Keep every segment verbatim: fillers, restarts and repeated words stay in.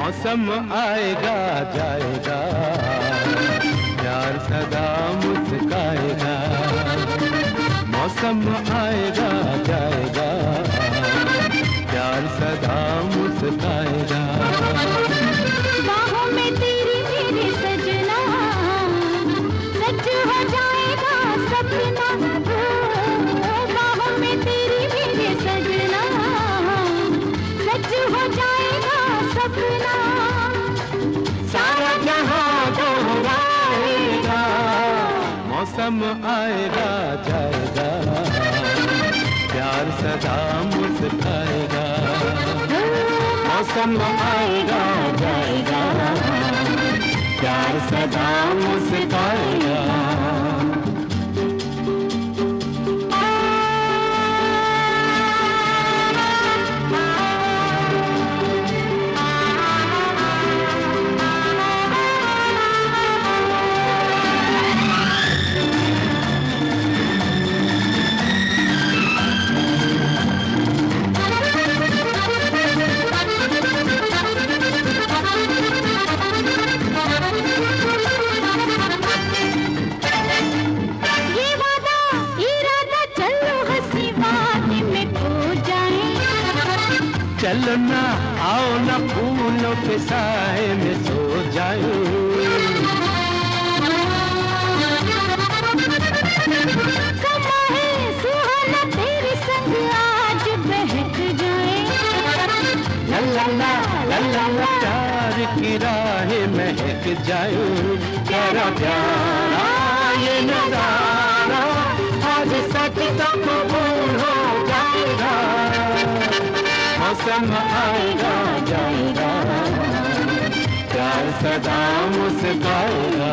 मौसम आएगा जाएगा, प्यार सदा मुस्काएगा। मौसम आएगा जाएगा, प्यार सदा मुस्काएगा। बाहों में तेरी मेरे सजना, सच हो जाएगा सपना। बाहों में तेरी मेरे सजना, सच हो जाएगा सपना। सारा जहां दोहराएगा, मौसम आएगा जाएगा, प्यार सदा मुस्काएगा। मौसम आएगा जाएगा, प्यार सदा मुस्काएगा। चलो ना आओ ना फूलों के साए में सो जाओ। समा है सुहाना तेरे संग आज बहक जाए। ला ला ला ला ला ला प्यार की राहें महक जाओ। प्यारा प्यारा ये नजारा आज सच तक कबूल हो जाएगा। मौसम आएगा जाएगा, प्यार सदा मुस्काएगा।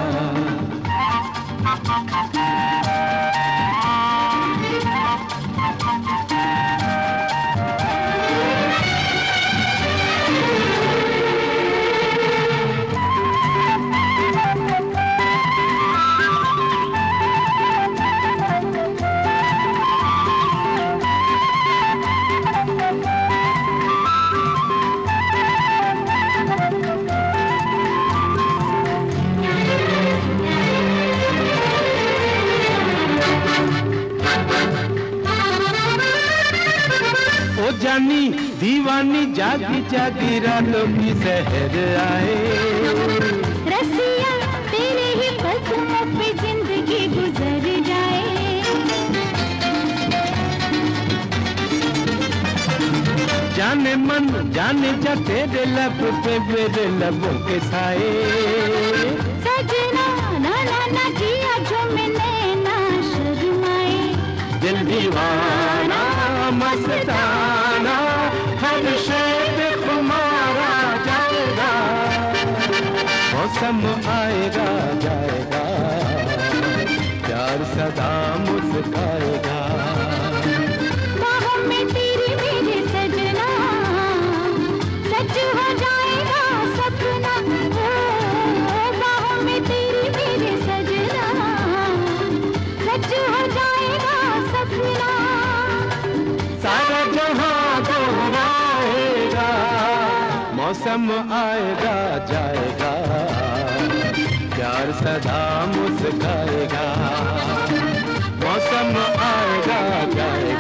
ओ जानी दीवानी जागी जागी रातों की सहर आए। रसिया तेरे ही कदमों पे जिंदगी गुजर जाए। जाने मन जाने जा तेरे लब पे मेरे लबों के साए। सजना ना ना ना जिया जो मैंने ना शर्माए। दिल दीवाना मस्ताना हर शब्द तुम्हारा जाएगा। मौसम आएगा जाएगा, प्यार सदा मुस्काएगा। बाहों में तेरी मेरे सजना, सच हो जाएगा सपना। बाहों में तेरी मेरे सजना, सच हो जाएगा सपना। सारा जहां दोहराएगा, मौसम आएगा जाएगा, प्यार सदा मुस्काएगा। मौसम आएगा जाएगा,